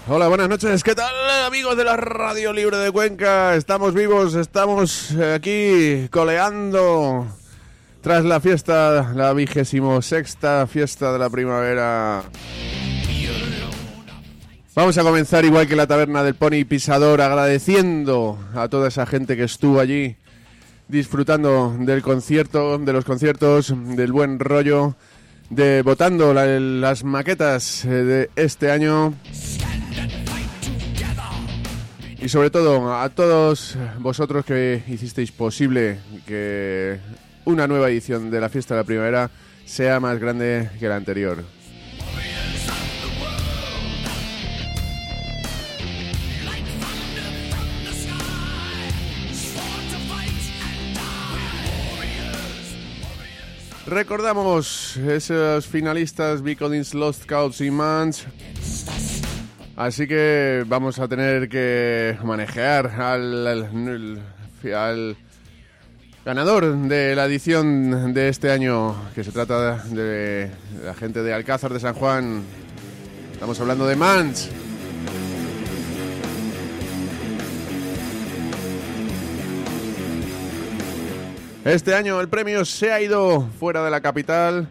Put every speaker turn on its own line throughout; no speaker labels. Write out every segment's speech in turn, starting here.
Hola, buenas noches, ¿qué tal amigos de la Radio Libre de Cuenca? Estamos vivos, estamos aquí coleando tras la fiesta, la 26ª fiesta de la primavera. Vamos a comenzar igual que la taberna del Pony Pisador, agradeciendo a toda esa gente que estuvo allí disfrutando del concierto, de los conciertos, del buen rollo, de votando las maquetas de este año. Y sobre todo a todos vosotros que hicisteis posible que una nueva edición de la Fiesta de la Primavera sea más grande que la anterior. Recordamos esos finalistas, Vicodins, Lost Causes y Mans. Así que vamos a tener que manejar al ganador de la edición de este año, que se trata de la gente de Alcázar de San Juan. Estamos hablando de Mans. Este año el premio se ha ido fuera de la capital.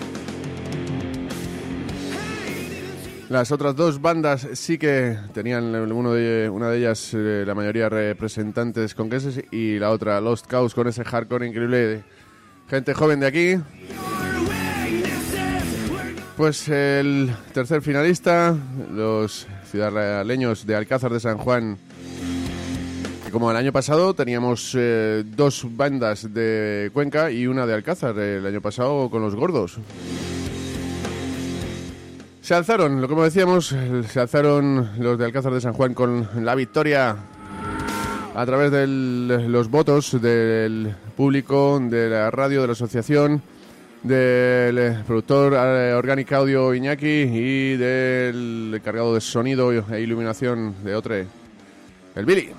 Las otras dos bandas sí que tenían una de ellas, la mayoría representantes conquenses, y la otra Lost Causes con ese hardcore increíble de gente joven de aquí. Pues el tercer finalista, los ciudadanos de Alcázar de San Juan, que como el año pasado teníamos dos bandas de Cuenca y una de Alcázar, el año pasado con los gordos. Se alzaron, lo como decíamos, se alzaron los de Alcázar de San Juan con la victoria a través de los votos del público, de la radio, de la asociación, del productor Organic Audio Iñaki y del encargado de sonido e iluminación de OTRE, el Billy.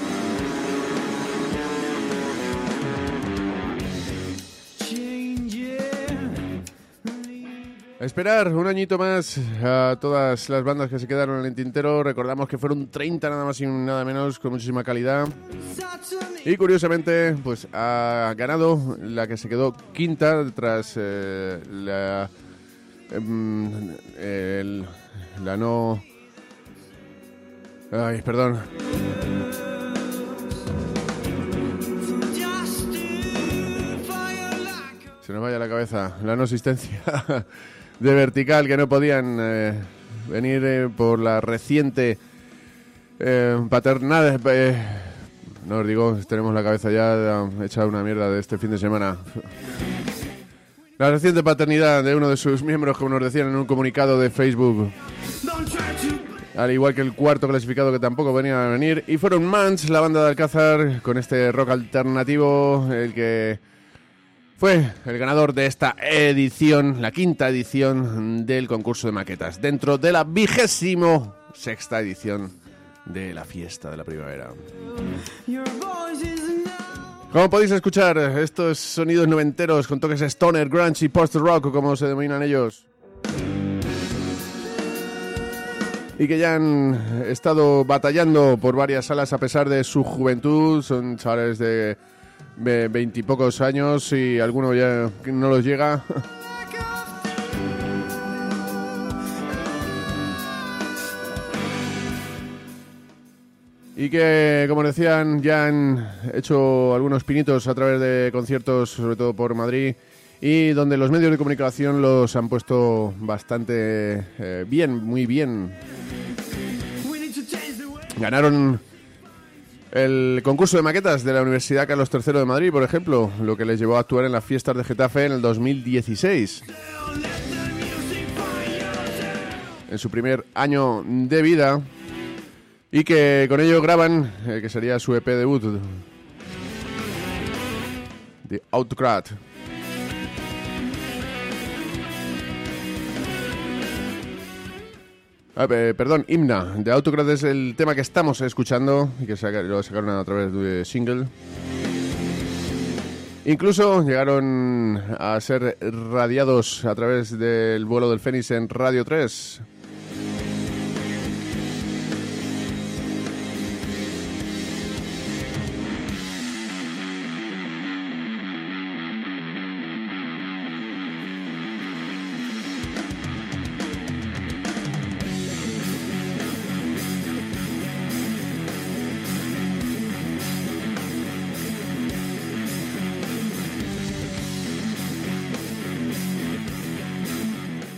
Esperar un añito más a todas las bandas que se quedaron en el tintero. Recordamos que fueron 30 nada más y nada menos, con muchísima calidad. Y curiosamente, pues ha ganado la que se quedó quinta tras la no... Ay, perdón. Se nos vaya la cabeza. La no asistencia de Vertical, que no podían venir por la reciente paternidad. No os digo, tenemos la cabeza ya hecha una mierda de este fin de semana. La reciente paternidad de uno de sus miembros, como nos decían en un comunicado de Facebook. Al igual que el cuarto clasificado, que tampoco venía a venir. Y fueron Mans, la banda de Alcázar, con este rock alternativo, el que fue el ganador de esta edición, la quinta edición del concurso de maquetas, dentro de la 26ª edición de la Fiesta de la Primavera. Como podéis escuchar, estos sonidos noventeros con toques stoner, grunge y post-rock, como se denominan ellos, y que ya han estado batallando por varias salas a pesar de su juventud. Son chavales de 20 y pocos años y alguno ya no los llega. Y que, como decían, ya han hecho algunos pinitos a través de conciertos, sobre todo por Madrid, y donde los medios de comunicación los han puesto bastante bien, muy bien. Ganaron el concurso de maquetas de la Universidad Carlos III de Madrid, por ejemplo, lo que les llevó a actuar en las fiestas de Getafe en el 2016. En su primer año de vida, y que con ello graban, que sería su EP debut, The Autocrat. Perdón, Himna. The Autocrat es el tema que estamos escuchando y que lo sacaron a través de single. Incluso llegaron a ser radiados a través del vuelo del Fénix en Radio 3.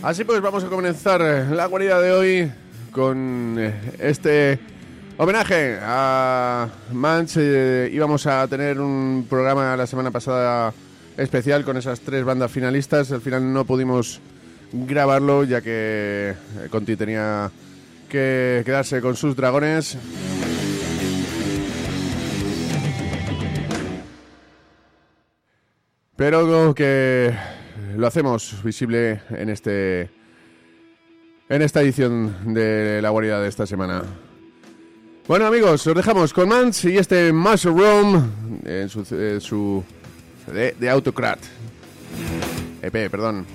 Así pues, vamos a comenzar la guarida de hoy con este homenaje a Manch. Íbamos a tener un programa la semana pasada especial con esas 3 bandas finalistas. Al final no pudimos grabarlo ya que Conti tenía que quedarse con sus dragones. Pero que lo hacemos visible en esta edición de la guarida de esta semana. Bueno, amigos, os dejamos con Manch y este Mushroom en su de Autocrat EP, perdón.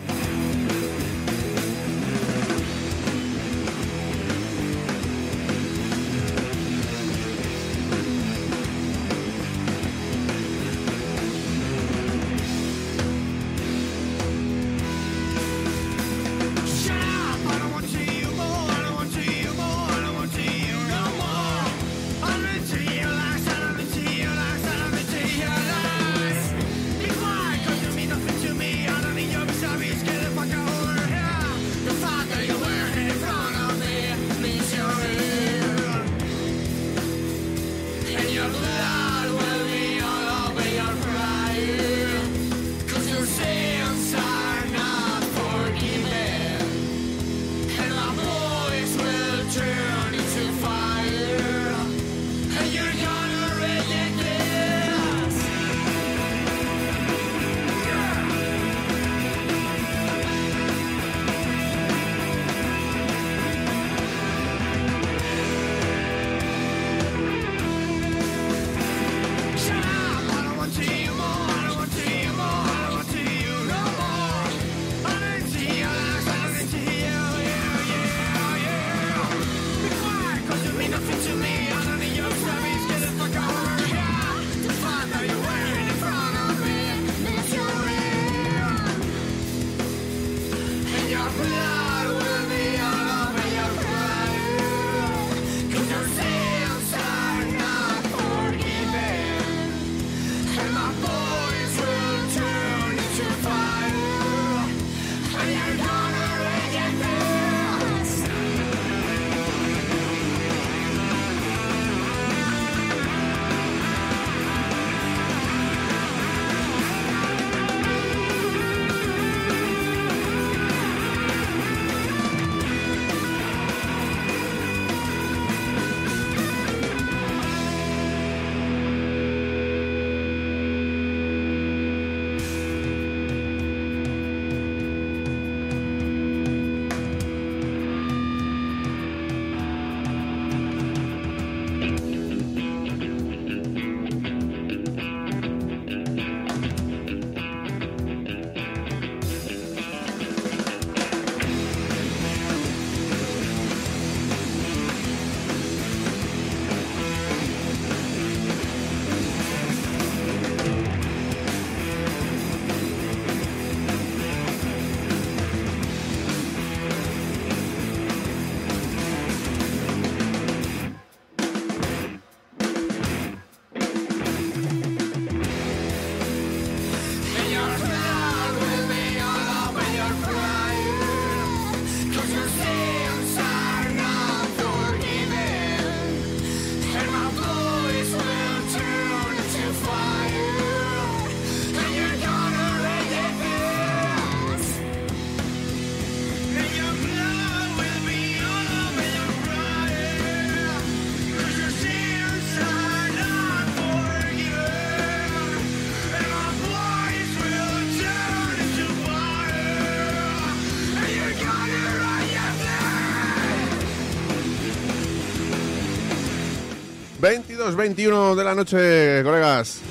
Las 21 de la noche, colegas.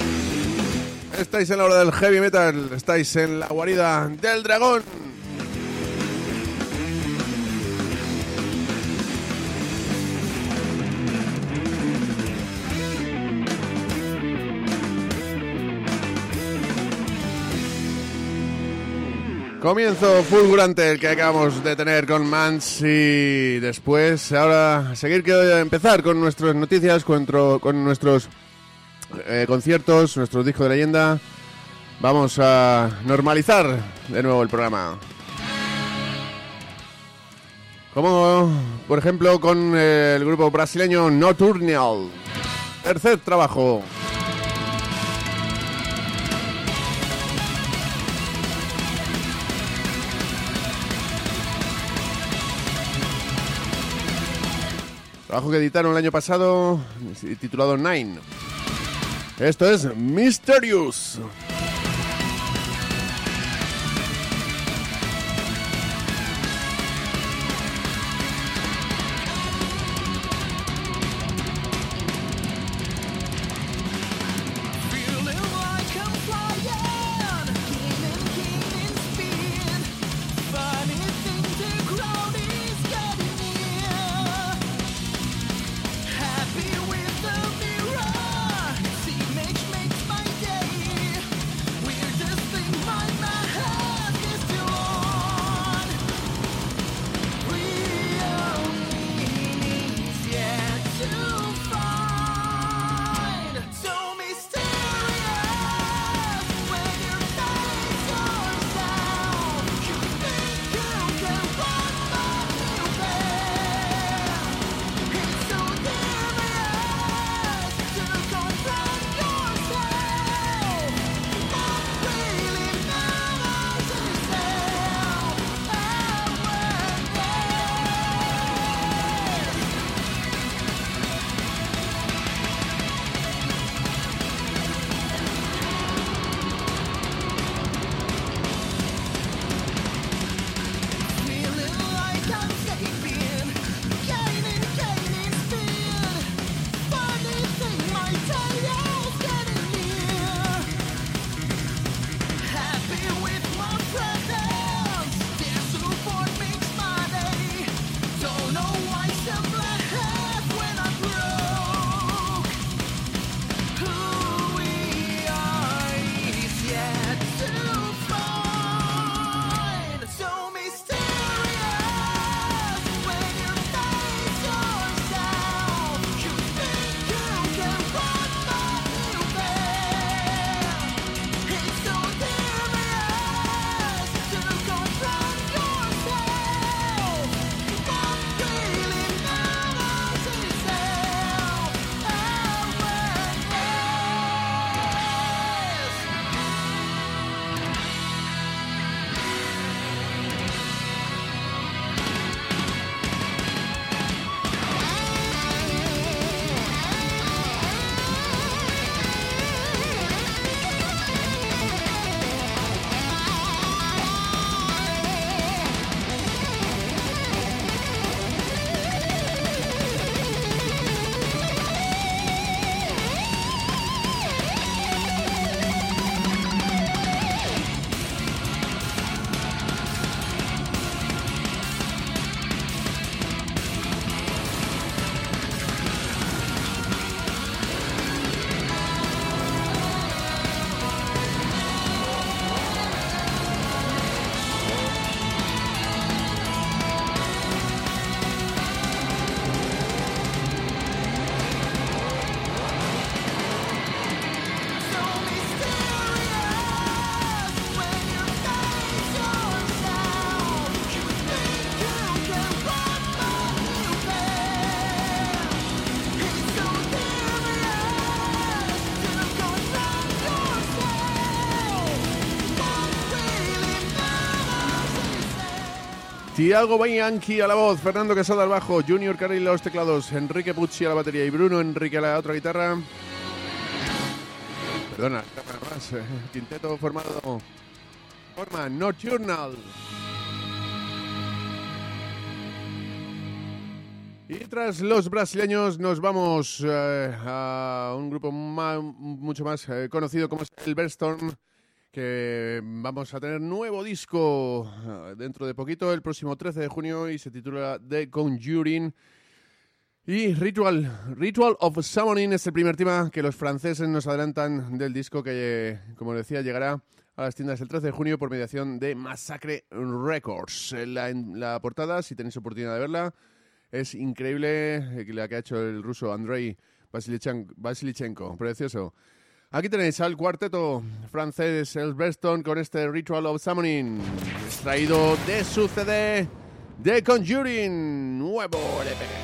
Estáis en la hora del heavy metal, estáis en la guarida del dragón. Comienzo fulgurante el que acabamos de tener con Manch y después ahora empezar con nuestras noticias, con nuestros conciertos, nuestro disco de leyenda. Vamos a normalizar de nuevo el programa. Como, por ejemplo, con el grupo brasileño Nocturnal. Tercer trabajo. Trabajo que editaron el año pasado, titulado Nine. Esto es Mysterious. Tiago Bianchi a la voz, Fernando Quesada al bajo, Junior Carrillo a los teclados, Enrique Pucci a la batería y Bruno Enrique a la otra guitarra. Perdona, más. Quinteto formado forma Nocturnal. Y tras los brasileños nos vamos a un grupo mucho más conocido como es el Bellstorm, que vamos a tener nuevo disco dentro de poquito, el próximo 13 de junio, y se titula The Conjuring. Y Ritual of Summoning es el primer tema que los franceses nos adelantan del disco que, como decía, llegará a las tiendas el 13 de junio por mediación de Massacre Records. La portada, si tenéis oportunidad de verla, es increíble, la que ha hecho el ruso Andrei Vasilichenko, precioso. Aquí tenéis al cuarteto francés, el Bellstorm, con este Ritual of Summoning, extraído de su CD The Conjuring, nuevo LP.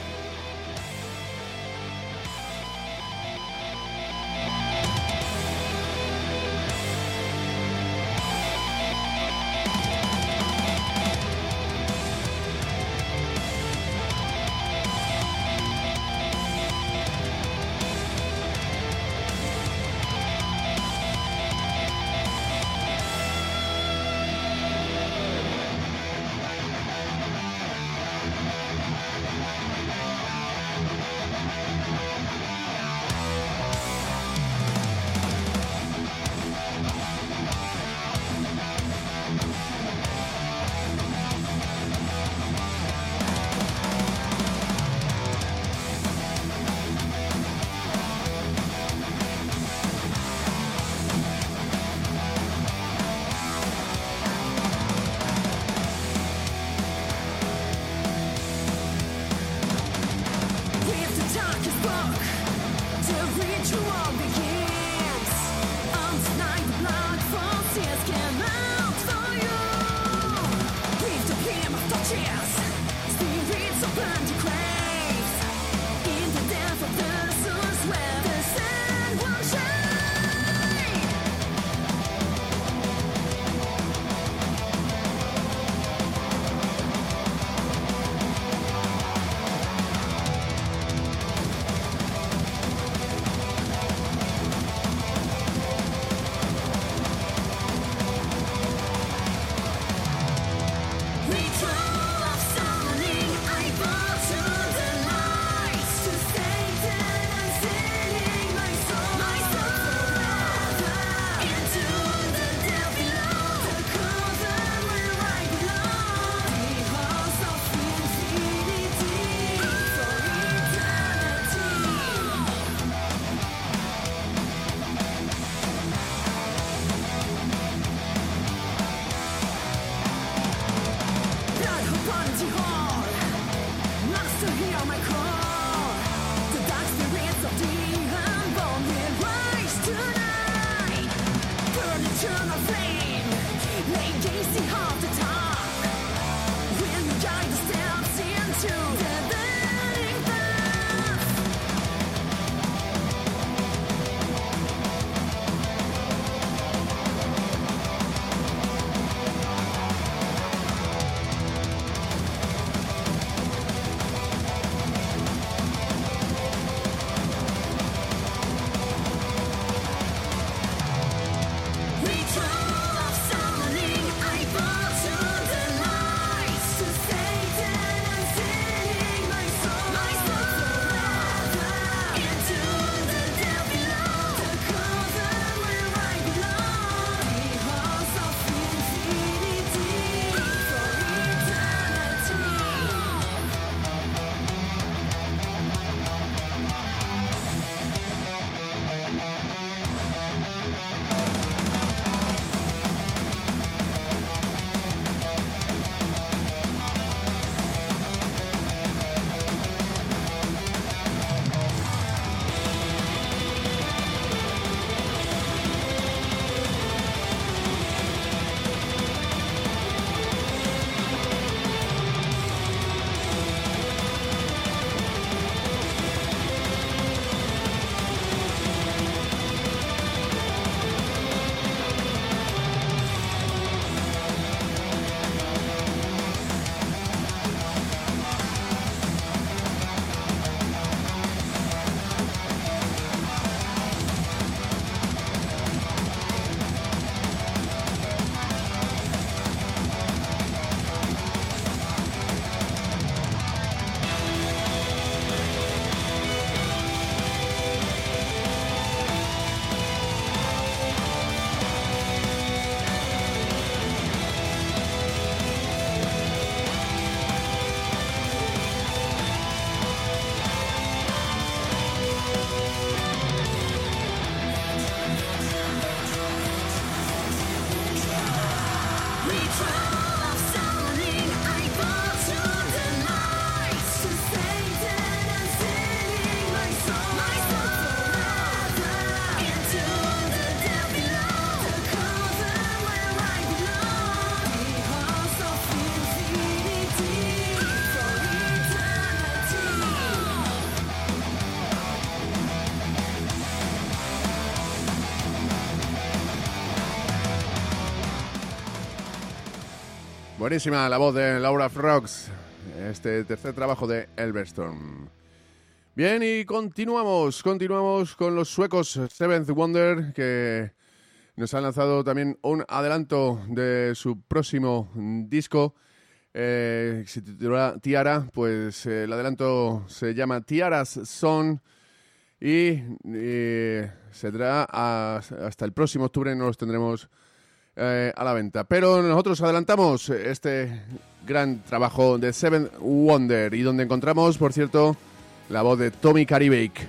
Buenísima la voz de Laura Frogs, este tercer trabajo de Elverstorm. Bien, y continuamos con los suecos Seventh Wonder, que nos han lanzado también un adelanto de su próximo disco, se titula Tiara. Pues el adelanto se llama Tiara's Song y saldrá hasta el próximo octubre, no los tendremos a la venta. Pero nosotros adelantamos este gran trabajo de Seventh Wonder, y donde encontramos, por cierto, la voz de Tommy Karibake.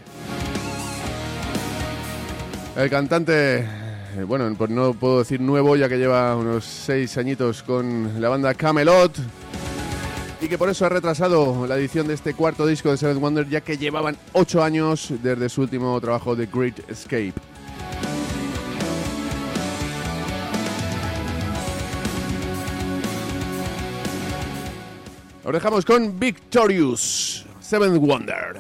El cantante, bueno, pues no puedo decir nuevo, ya que lleva unos 6 añitos con la banda Kamelot, y que por eso ha retrasado la edición de este cuarto disco de Seventh Wonder, ya que llevaban 8 años desde su último trabajo, The Great Escape. Os dejamos con Victorious, Seventh Wonder.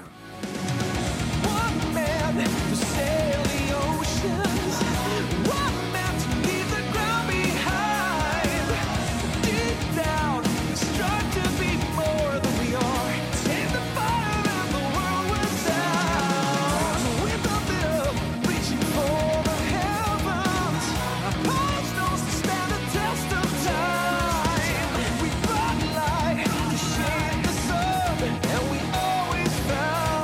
And we always found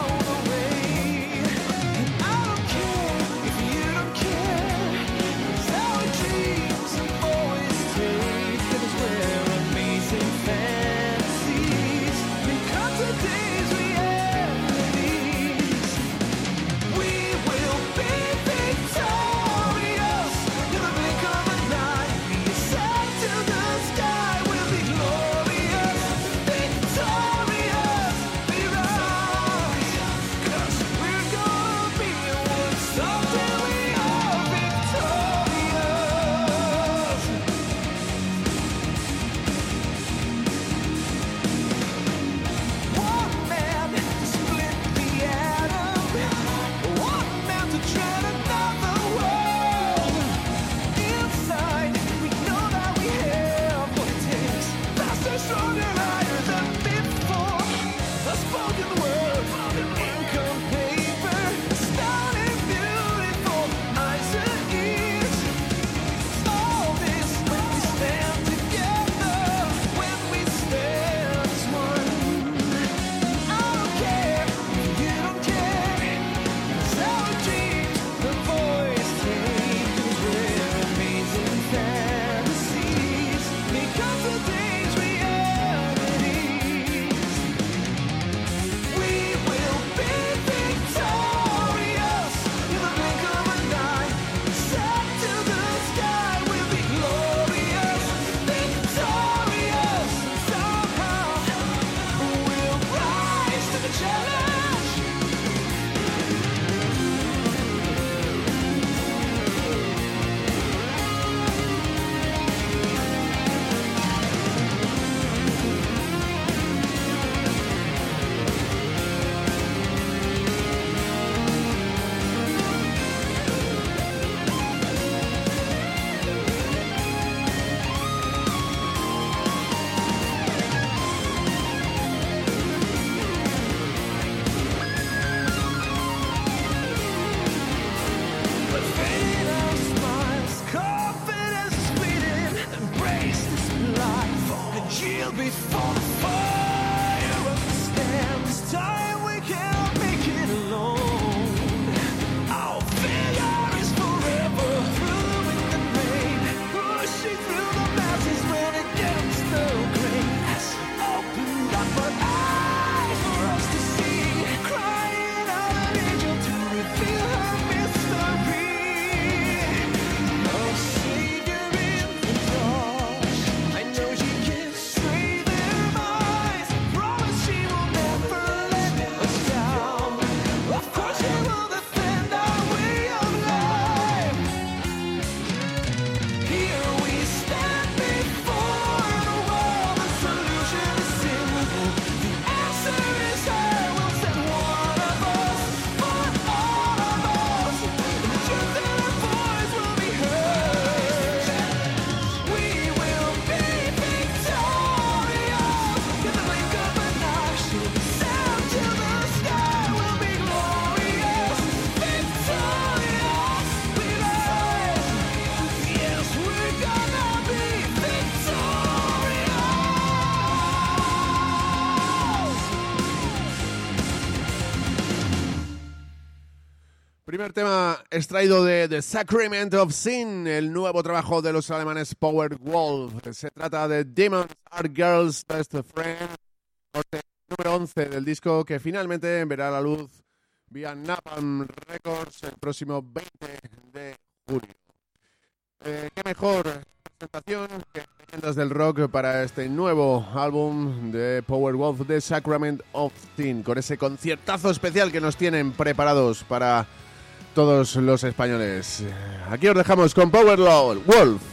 Primer tema extraído de The Sacrament of Sin, el nuevo trabajo de los alemanes Powerwolf. Se trata de Demons Are Girls' Best Friend, corte número 11 del disco que finalmente verá la luz vía Napalm Records el próximo 20 de julio. Qué mejor presentación que leyendas del rock para este nuevo álbum de Powerwolf, The Sacrament of Sin, con ese conciertazo especial que nos tienen preparados para todos los españoles. Aquí os dejamos con Powerwolf.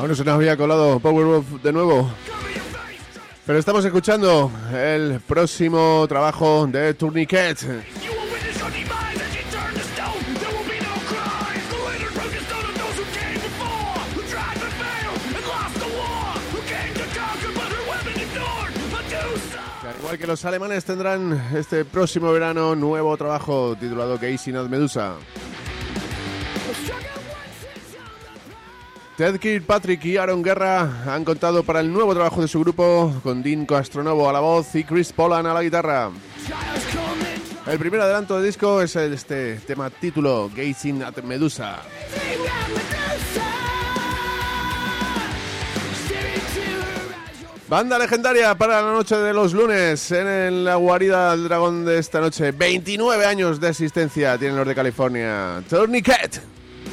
Aún no se nos había colado Powerwolf de nuevo. Pero estamos escuchando el próximo trabajo de Tourniquet. Al igual que los alemanes tendrán este próximo verano nuevo trabajo titulado Gazing at Medusa. Ted Kirkpatrick y Aaron Guerra han contado para el nuevo trabajo de su grupo con Dean Castronovo a la voz y Chris Polan a la guitarra. El primer adelanto del disco es este tema título, Gazing at Medusa. Banda legendaria para la noche de los lunes en la guarida del dragón de esta noche. 29 años de existencia tienen los de California. Tourniquet.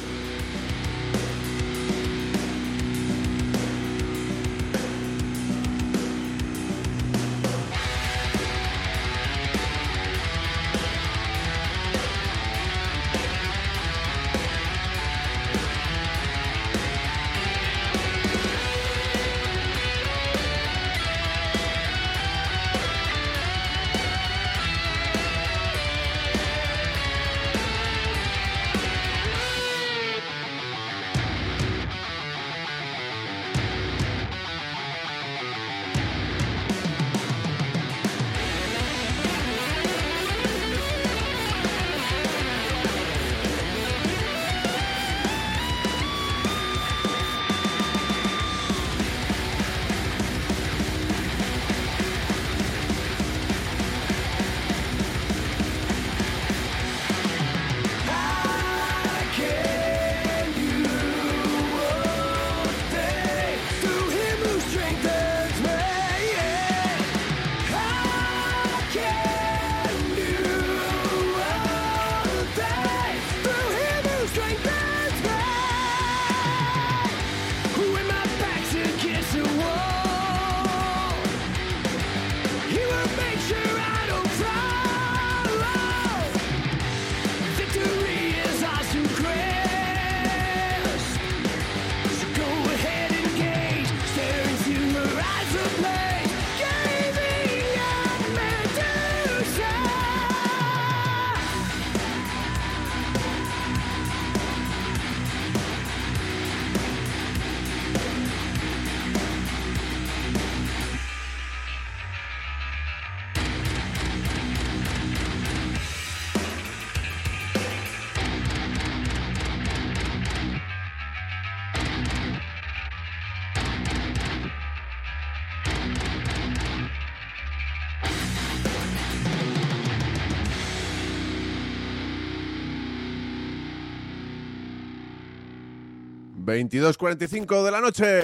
...22:45 de la noche...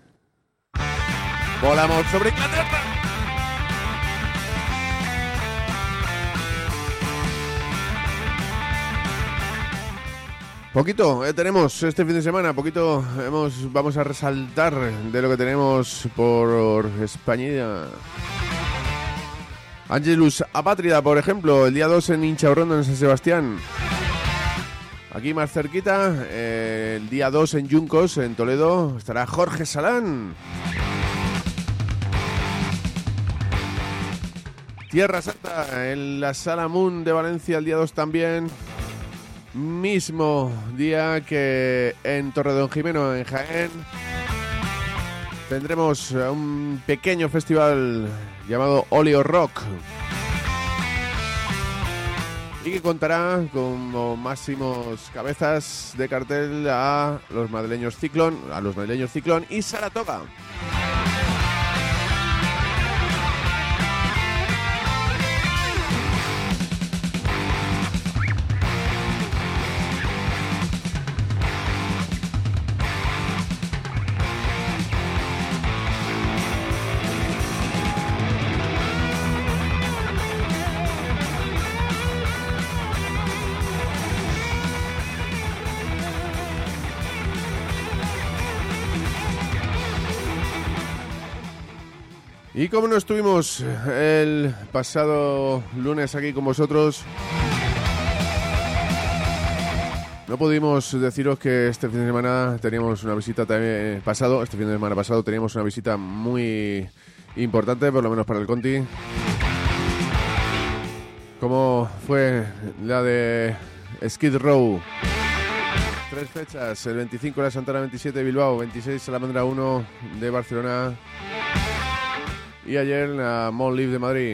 ...volamos sobre Inglaterra... Poquito tenemos este fin de semana, poquito vamos a resaltar de lo que tenemos por España. Angelus Apátrida, por ejemplo, el día 2 en Inchaurrondo, en San Sebastián. Aquí más cerquita, el día 2 en Yuncos, en Toledo, estará Jorge Salán. Tierra Santa, en la Sala Moon de Valencia, el día 2 también. Mismo día que en Torredonjimeno, en Jaén. Tendremos un pequeño festival llamado Oleo Rock. Y que contará como máximos cabezas de cartel a los madrileños Ciclón y Saratoga. Y como no estuvimos el pasado lunes aquí con vosotros, No pudimos deciros que este fin de semana teníamos una visita también pasado. Este fin de semana pasado teníamos una visita muy importante, por lo menos para el Conti. Como fue la de Skid Row. 3 fechas, el 25 la Santana 27 de Bilbao, 26 Salamandra 1 de Barcelona y ayer la Mall Live de Madrid.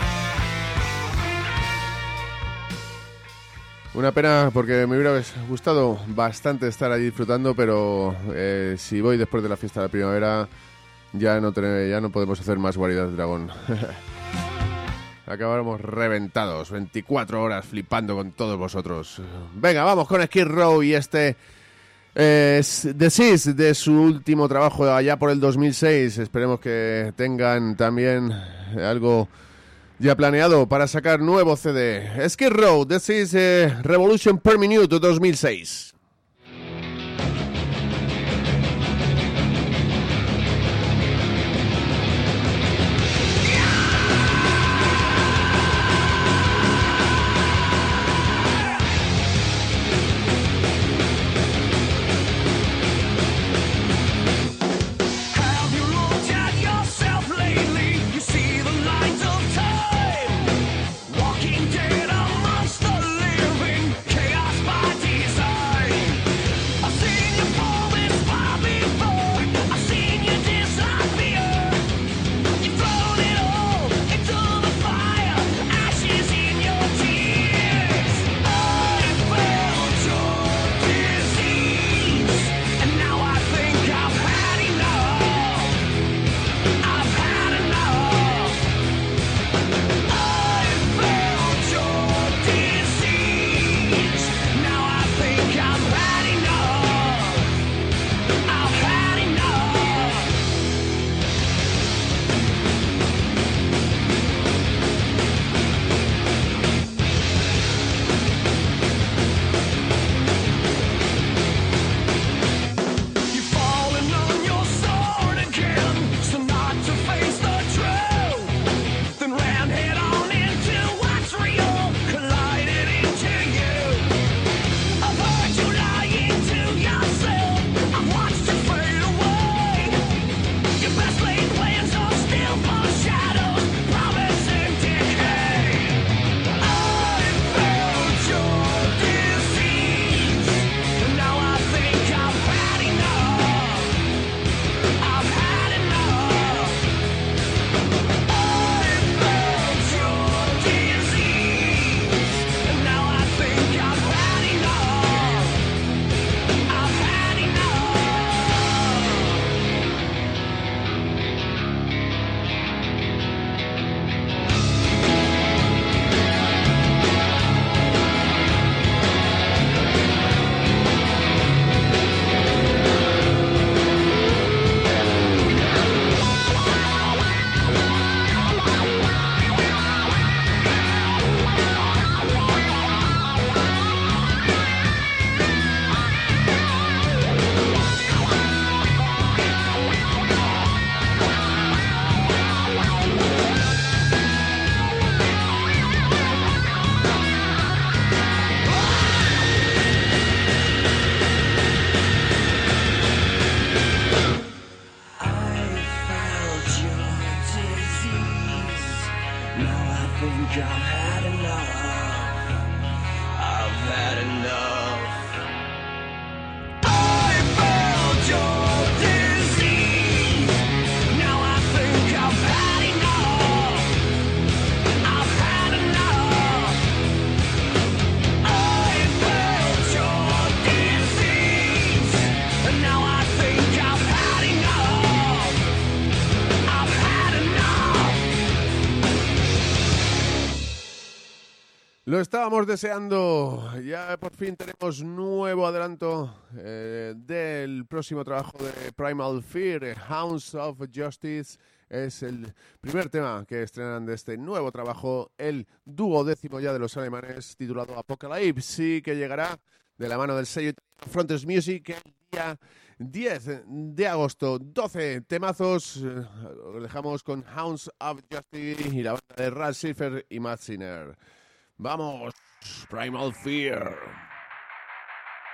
Una pena porque me hubiera gustado bastante estar allí disfrutando, pero si voy después de la fiesta de la primavera ya no podemos hacer más guaridas de dragón. Acabaremos reventados, 24 horas flipando con todos vosotros. Venga, vamos con Skid Row y este es The Seas de su último trabajo allá por el 2006. Esperemos que tengan también algo ya planeado para sacar nuevo CD. Skid Row, This is Revolution per Minute 2006. Lo estábamos deseando. Ya por fin tenemos nuevo adelanto del próximo trabajo de Primal Fear, Hounds of Justice. Es el primer tema que estrenan de este nuevo trabajo, el 12º ya de los alemanes, titulado Apocalypse, y que llegará de la mano del sello Frontiers Music el día 10 de agosto. 12 temazos. Lo dejamos con Hounds of Justice y la banda de Ralph Schiffer y Matt Sinner. ¡Vamos! Primal Fear.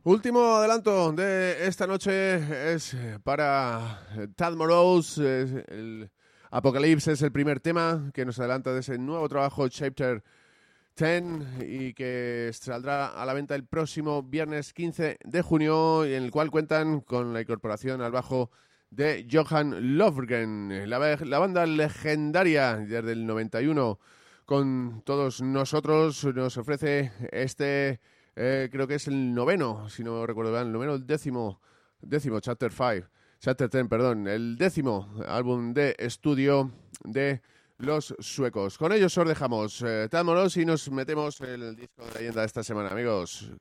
Último adelanto de esta noche es para Tad Morose. El Apocalypse es el primer tema que nos adelanta de ese nuevo trabajo, Chapter 10, y que saldrá a la venta el próximo viernes 15 de junio, y en el cual cuentan con la incorporación al bajo de Johan Lofgren, la banda legendaria desde el 91 con todos nosotros. Nos ofrece creo que es el noveno, si no recuerdo bien, el noveno, el décimo, Chapter 10, perdón, el 10º álbum de estudio de los suecos. Con ellos os dejamos Tad Morose y nos metemos en el disco de leyenda de esta semana, amigos.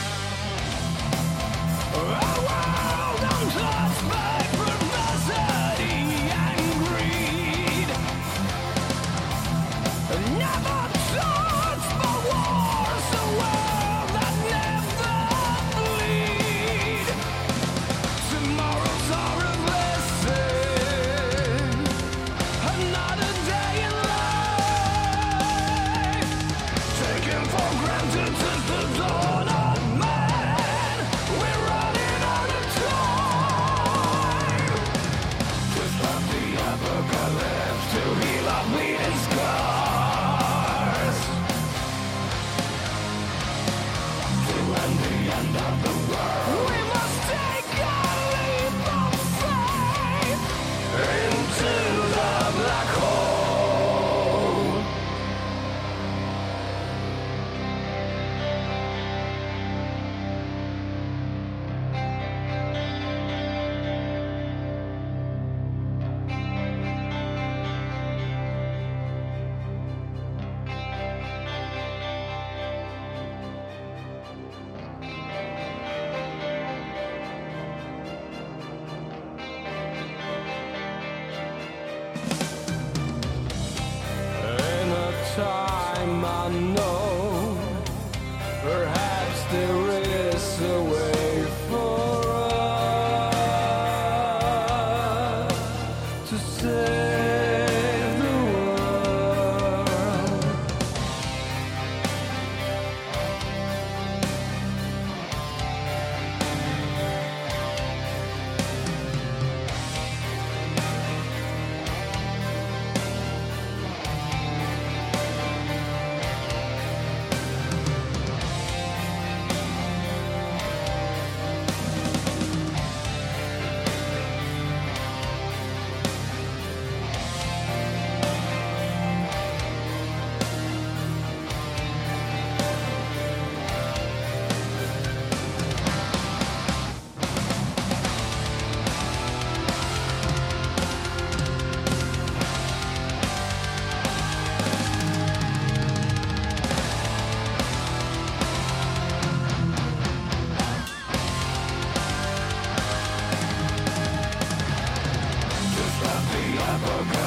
A world untouched by professors.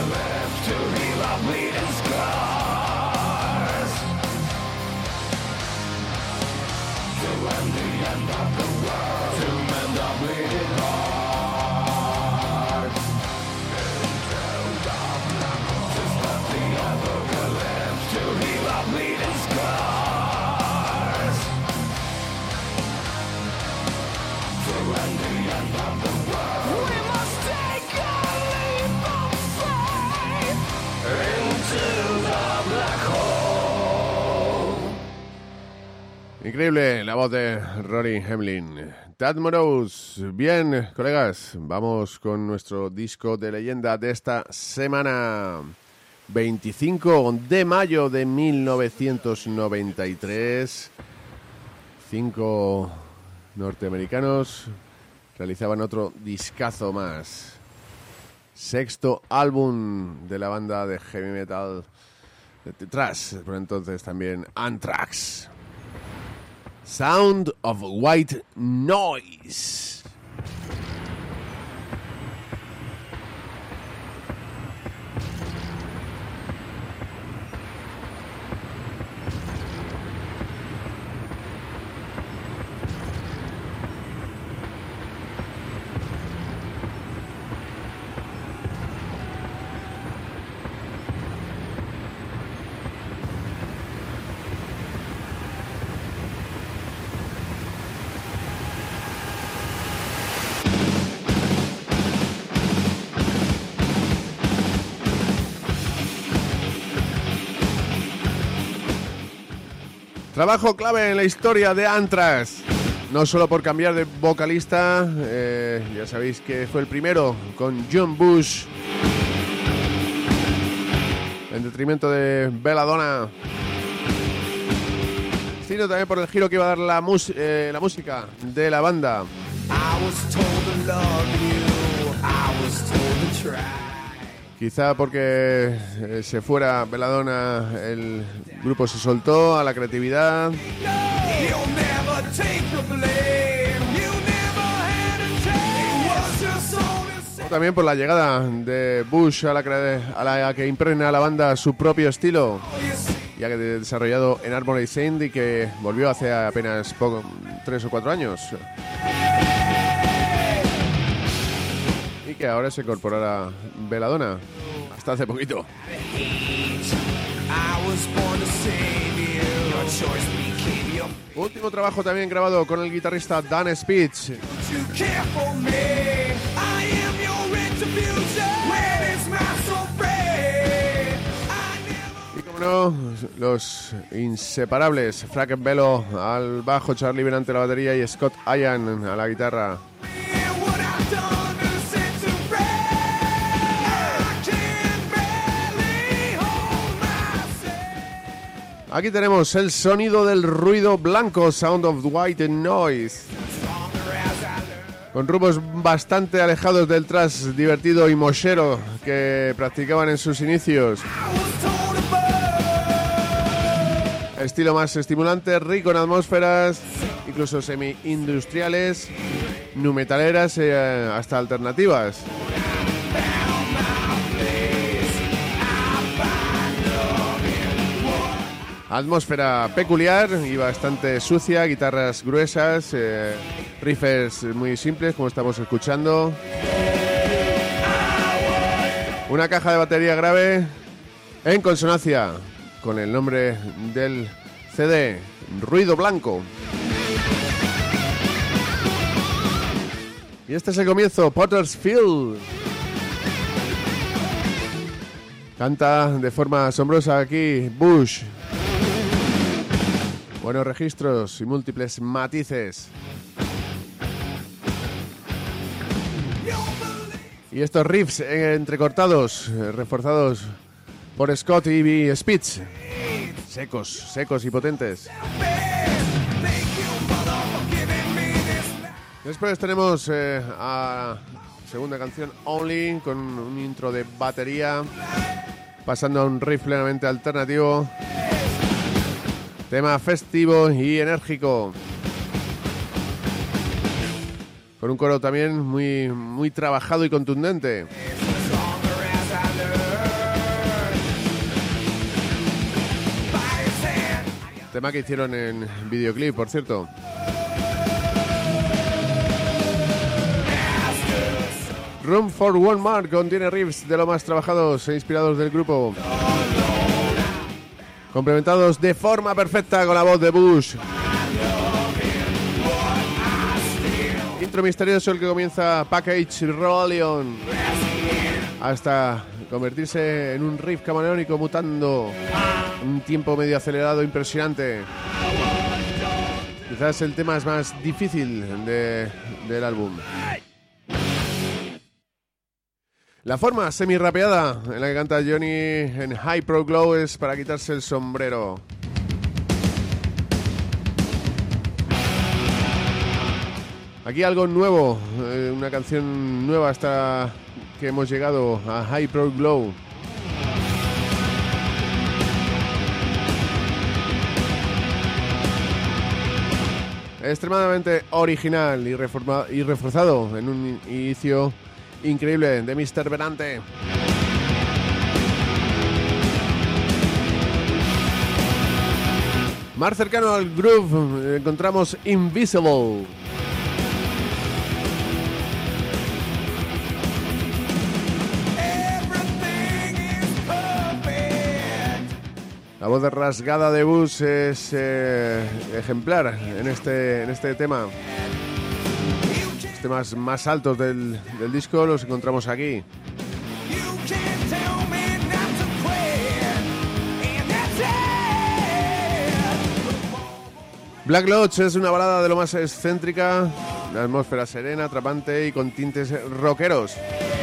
Increíble la voz de Rory Hamlin. Tad Morose. Bien, colegas, vamos con nuestro disco de leyenda de esta semana. 25 de mayo de 1993. 5 norteamericanos realizaban otro discazo más. Sexto álbum de la banda de heavy metal de Thrash, por entonces también Anthrax. Sound of White Noise. Trabajo clave en la historia de Anthrax, no solo por cambiar de vocalista, ya sabéis que fue el primero con John Bush, en detrimento de Belladonna, sino también por el giro que iba a dar la música de la banda. Quizá porque se fuera Belladonna, el grupo se soltó a la creatividad. O también por la llegada de Bush a la que impregna a la banda su propio estilo, ya que desarrollado en Armored Saint y que volvió hace apenas 3 o 4 años. Y que ahora se incorporará Belladonna hasta hace poquito. Último trabajo también grabado con el guitarrista Dan Speech. Y como no, los inseparables Frank Bello al bajo, Charlie Benante a la batería y Scott Ian a la guitarra. Aquí tenemos el sonido del ruido blanco, Sound of White Noise, con rumbos bastante alejados del thrash divertido y moshero que practicaban en sus inicios. Estilo más estimulante, rico en atmósferas, incluso semi-industriales, nu metaleras, hasta alternativas. Atmósfera peculiar y bastante sucia, guitarras gruesas, riffs muy simples como estamos escuchando. Una caja de batería grave en consonancia con el nombre del CD, Ruido Blanco. Y este es el comienzo, Potter's Field. Canta de forma asombrosa aquí Bush. Buenos registros y múltiples matices. Y estos riffs entrecortados, reforzados por Scott y Spitz. Secos y potentes. Después tenemos a segunda canción, Only, con un intro de batería, pasando a un riff plenamente alternativo. Tema festivo y enérgico, con un coro también muy trabajado y contundente. Tema que hicieron en videoclip, por cierto. Room for One More contiene riffs de lo más trabajados e inspirados del grupo, complementados de forma perfecta con la voz de Bush. Intro misterioso el que comienza Package Rollion hasta convertirse en un riff camaleónico mutando un tiempo medio acelerado impresionante. Quizás el tema es más difícil del álbum. La forma semi-rapeada en la que canta Johnny en Hyper Glow es para quitarse el sombrero. Aquí algo nuevo, una canción nueva hasta que hemos llegado a Hyper Glow. Extremadamente original y reforzado en un inicio increíble de Mr. Benante. Más cercano al groove encontramos Invisible. La voz rasgada de Bush es ejemplar en este tema. Los temas más altos del disco los encontramos aquí. Black Lodge es una balada de lo más excéntrica, la atmósfera serena, atrapante y con tintes rockeros.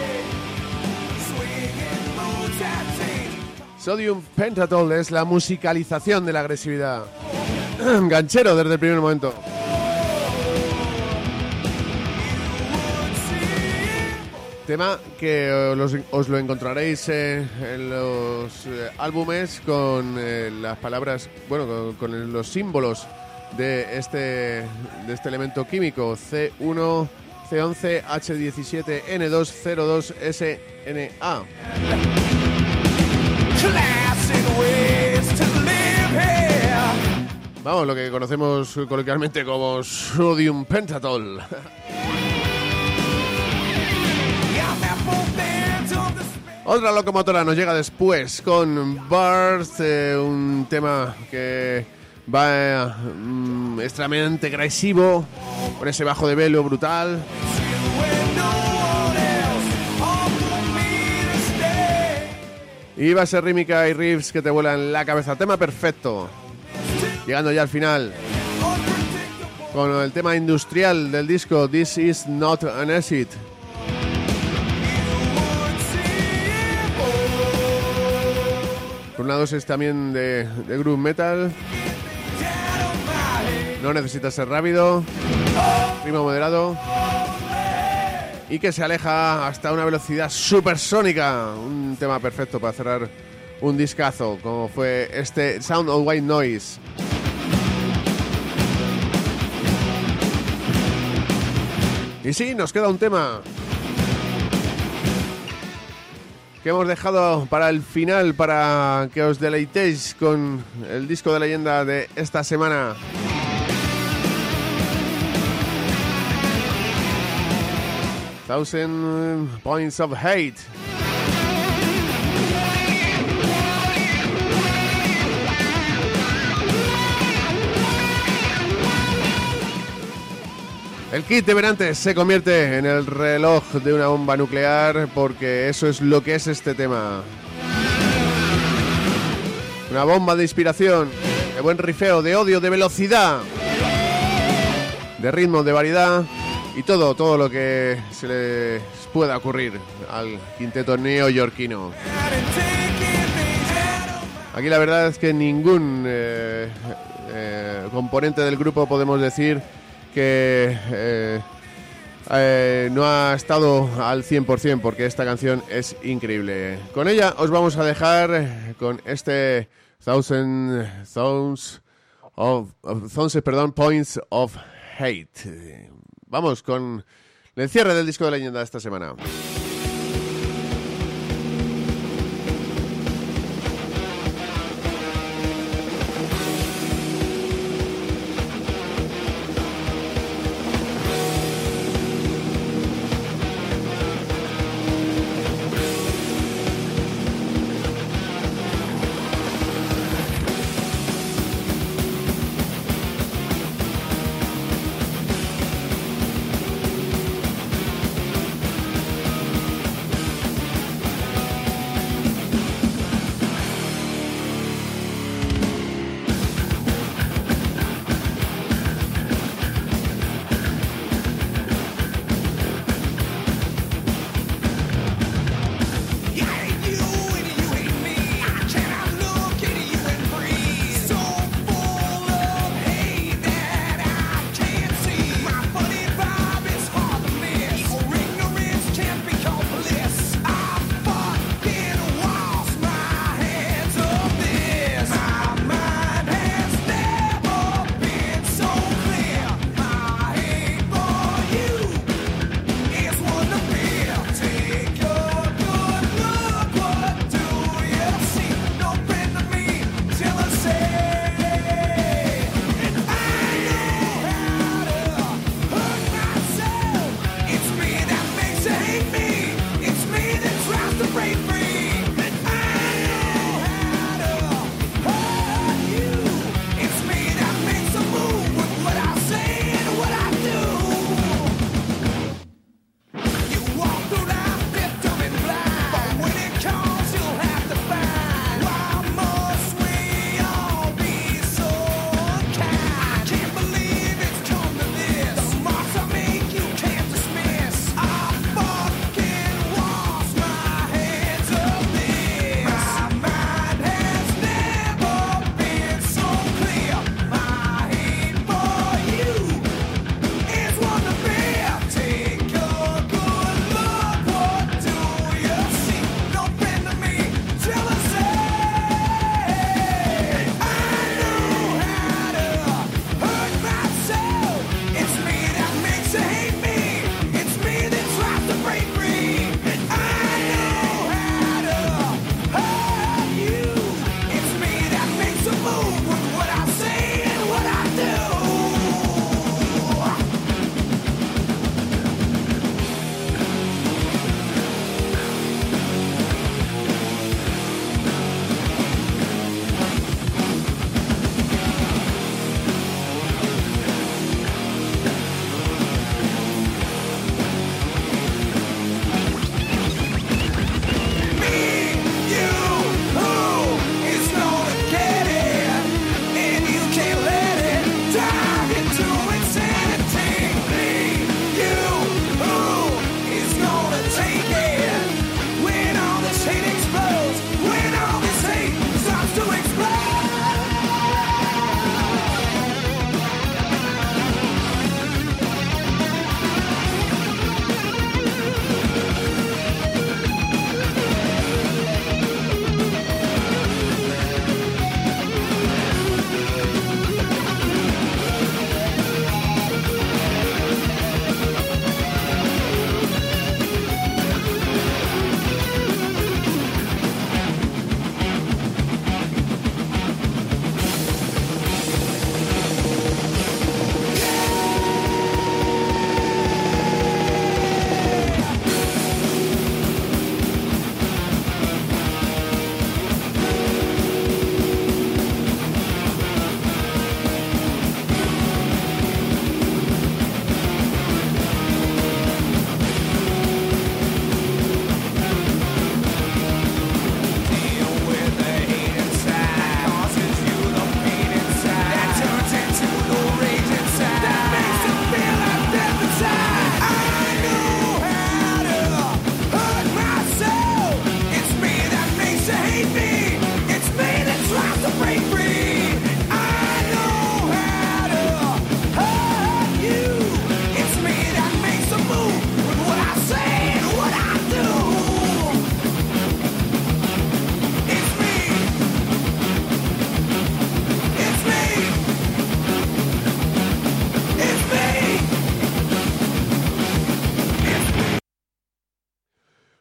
Sodium Pentatol es la musicalización de la agresividad. Ganchero desde el primer momento. Tema que os lo encontraréis en los álbumes con las palabras, bueno, con los símbolos de este elemento químico: C1, C11, H17, N2, 02, SNA. Vamos, lo que conocemos coloquialmente como Sodium Pentatol. Otra locomotora nos llega después con Birth, un tema que va extremadamente agresivo, con ese bajo de velo brutal. Y va a ser rítmica y riffs que te vuelan la cabeza. Tema perfecto. Llegando ya al final con el tema industrial del disco, This Is Not an Acid. Con una dosis también de groove metal. No necesita ser rápido, ritmo moderado y que se aleja hasta una velocidad supersónica. Un tema perfecto para cerrar un discazo como fue este Sound of White Noise. Y sí, nos queda un tema que hemos dejado para el final, para que os deleitéis con el disco de leyenda de esta semana. Thousand Points of Hate. El kit de Benante se convierte en el reloj de una bomba nuclear, porque eso es lo que es este tema. Una bomba de inspiración, de buen rifeo, de odio, de velocidad, de ritmo, de variedad y todo lo que se les pueda ocurrir al quinteto neoyorquino. Aquí la verdad es que ningún componente del grupo podemos decir que no ha estado al 100%, porque esta canción es increíble. Con ella os vamos a dejar con este Points of Hate. Vamos con el cierre del disco de leyenda de esta semana.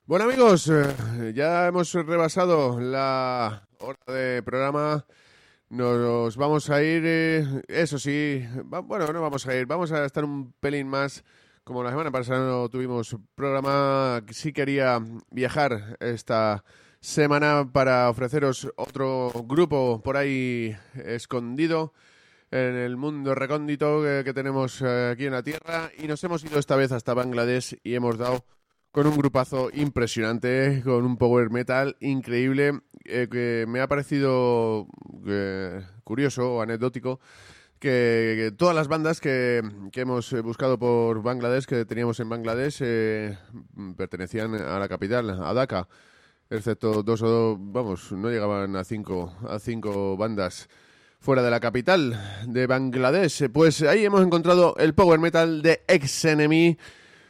Bueno amigos, ya hemos rebasado la hora de programa. Nos vamos a ir, eso sí, bueno, no vamos a ir, vamos a estar un pelín más. Como la semana pasada no tuvimos programa, sí quería viajar esta semana para ofreceros otro grupo por ahí escondido en el mundo recóndito que tenemos aquí en la Tierra, y nos hemos ido esta vez hasta Bangladesh y hemos dado con un grupazo impresionante, con un power metal increíble, que me ha parecido curioso o anecdótico que todas las bandas que hemos buscado por Bangladesh, que teníamos en Bangladesh, pertenecían a la capital, a Dhaka, excepto vamos, no llegaban a cinco bandas fuera de la capital de Bangladesh. Pues ahí hemos encontrado el power metal de Ex-Enemy,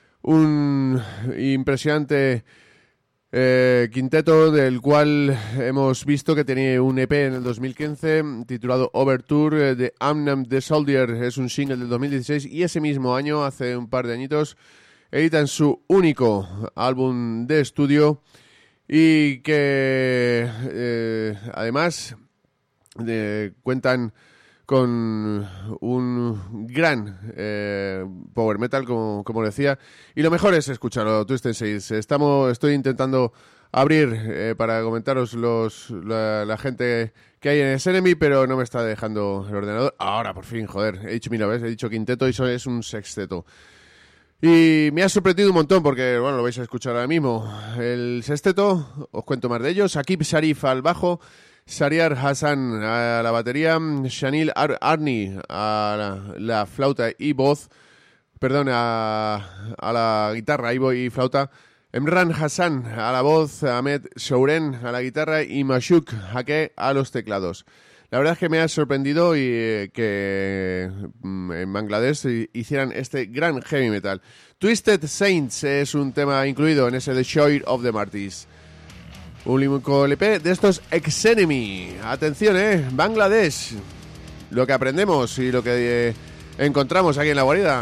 un impresionante quinteto del cual hemos visto que tenía un EP en el 2015 titulado Overture. The Amnam the Soldier es un single del 2016, y ese mismo año, hace un par de añitos, editan su único álbum de estudio, y que además cuentan con un gran power metal, como decía, y lo mejor es escucharlo. Twisted Sides. Estoy intentando abrir para comentaros la gente que hay en Ex-Enemy, pero no me está dejando el ordenador. Ahora, por fin, joder, he dicho, mira, ¿ves? He dicho quinteto y eso es un sexteto. Y me ha sorprendido un montón porque, bueno, lo vais a escuchar ahora mismo. El sexteto, os cuento más de ellos. Akib Sharif al bajo, Shariar Hassan a la batería, Shanil Arni a la flauta y voz, perdón, a la guitarra y flauta, Emran Hassan a la voz, Ahmed Shouren a la guitarra y Mashuk Hake a los teclados. La verdad es que me ha sorprendido que en Bangladesh hicieran este gran heavy metal. Twisted Saints es un tema incluido en ese The Shore of the Martyrs. Un único LP de estos Ex-Enemy. Atención, Bangladesh. Lo que aprendemos y lo que encontramos aquí en la guarida.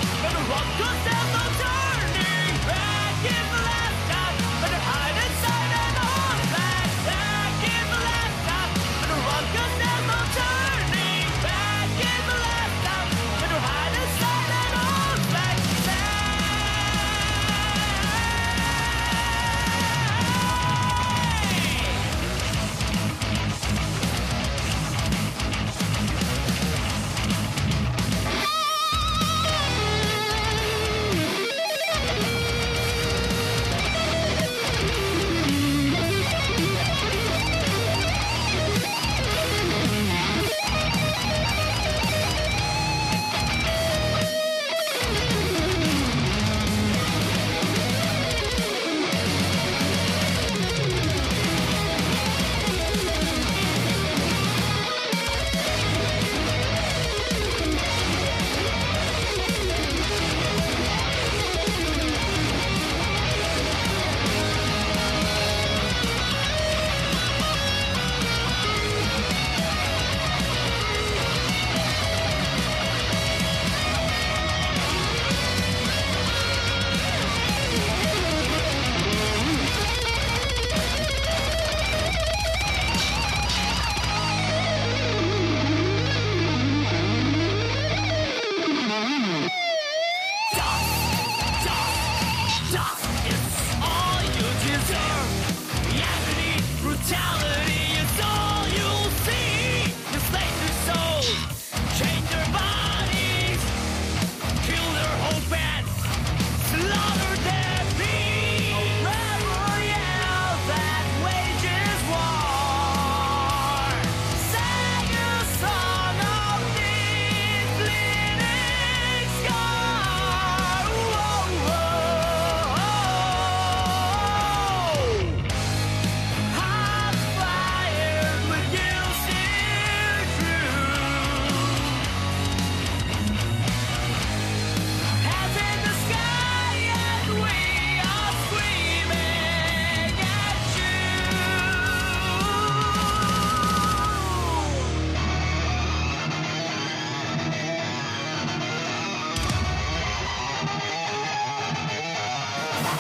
Inside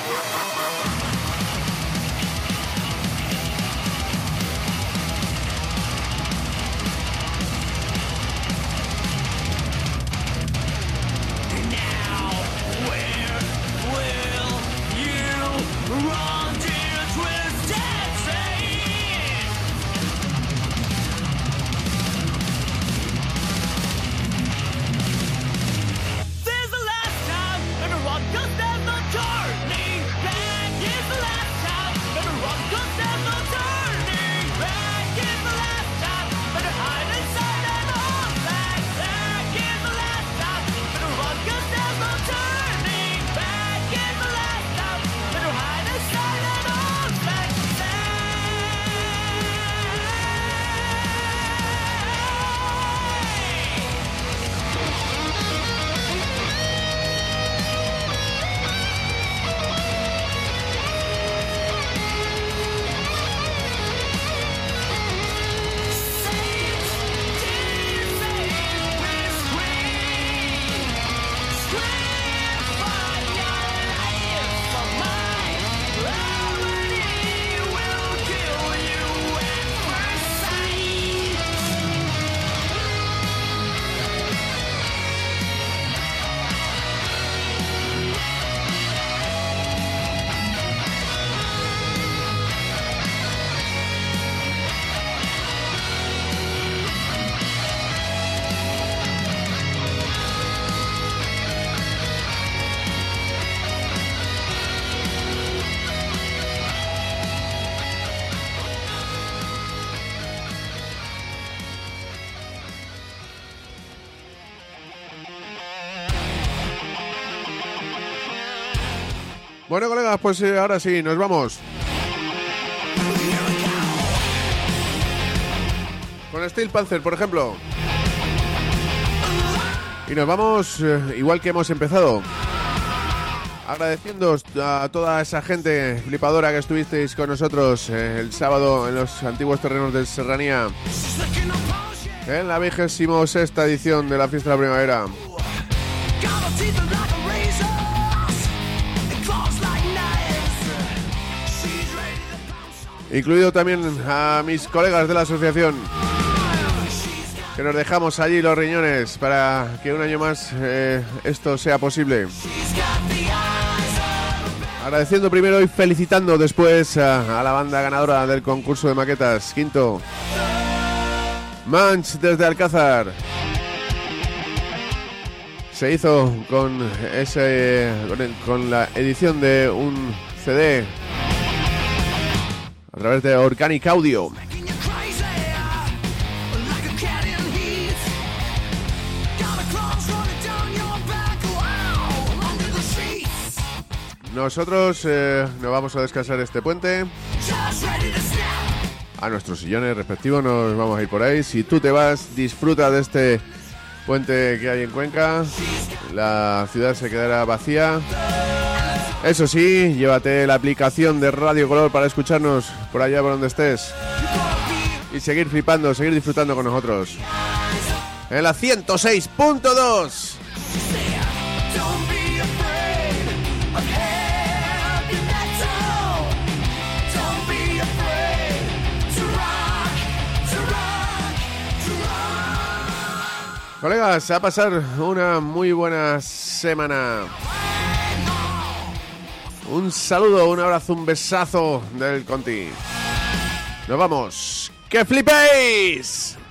Bueno, colegas, pues ahora sí, nos vamos. Con Steel Panther, por ejemplo. Y nos vamos igual que hemos empezado. Agradeciéndoos a toda esa gente flipadora que estuvisteis con nosotros el sábado en los antiguos terrenos de Serranía. En la 26ª edición de la Fiesta de la Primavera. Incluido también a mis colegas de la asociación, que nos dejamos allí los riñones para que un año más esto sea posible. Agradeciendo primero y felicitando después a la banda ganadora del concurso de maquetas, quinto, Manch desde Alcázar. Se hizo con la edición de un CD a través de Organic Audio. Nosotros nos vamos a descansar este puente. A nuestros sillones respectivos nos vamos a ir por ahí. Si tú te vas, disfruta de este puente que hay en Cuenca. La ciudad se quedará vacía. Eso sí, llévate la aplicación de Radio Color para escucharnos por allá por donde estés. Y seguir flipando, seguir disfrutando con nosotros. En la 106.2. Colegas, a pasar una muy buena semana. Un saludo, un abrazo, un besazo del Conti. Nos vamos. ¡Que flipéis!